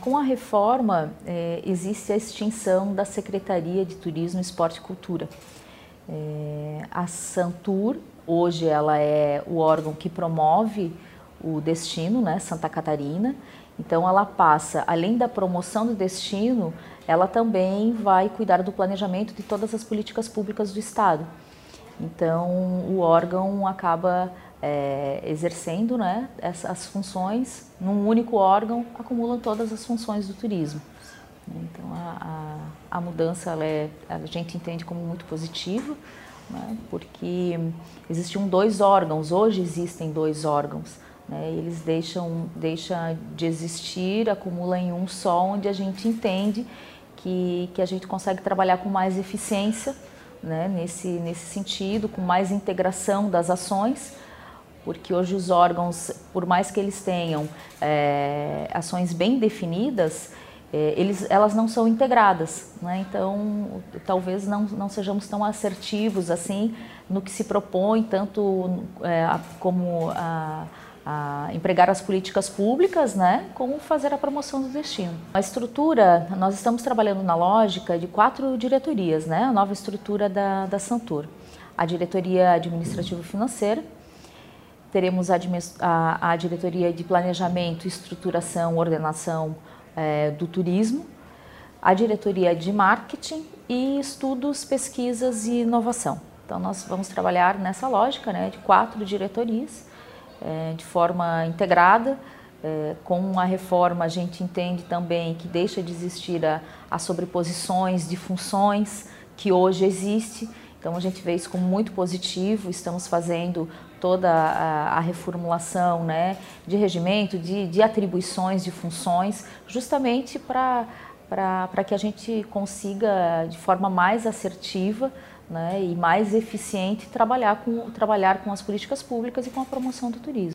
Com a reforma, existe a extinção da Secretaria de Turismo, Esporte e Cultura. A Santur, hoje, ela é o órgão que promove o destino, né, Santa Catarina. Então, ela passa, além da promoção do destino, ela também vai cuidar do planejamento de todas as políticas públicas do Estado. Então, o órgão acaba exercendo, né, essas funções num único órgão, acumulam todas as funções do turismo. Então, a mudança a gente entende como muito positiva, né, porque existiam dois órgãos, hoje existem dois órgãos, né, e eles deixam de existir, acumulam em um só, onde a gente entende que a gente consegue trabalhar com mais eficiência, né, nesse sentido, com mais integração das ações, porque hoje os órgãos, por mais que eles tenham ações bem definidas, elas não são integradas, né? Então talvez não sejamos tão assertivos assim no que se propõe, tanto como a empregar as políticas públicas, né, como fazer a promoção do destino. A estrutura, nós estamos trabalhando na lógica de 4 diretorias, né, a nova estrutura da Santur. A diretoria administrativo-financeira, teremos a diretoria de planejamento, estruturação, ordenação do turismo, a diretoria de marketing e estudos, pesquisas e inovação. Então nós vamos trabalhar nessa lógica, né, de 4 diretorias, de forma integrada. Com a reforma a gente entende também que deixa de existir as sobreposições de funções que hoje existe. Então a gente vê isso como muito positivo, estamos fazendo toda a reformulação, né, de regimento, de atribuições, de funções, justamente para que a gente consiga de forma mais assertiva, né, e mais eficiente trabalhar com as políticas públicas e com a promoção do turismo.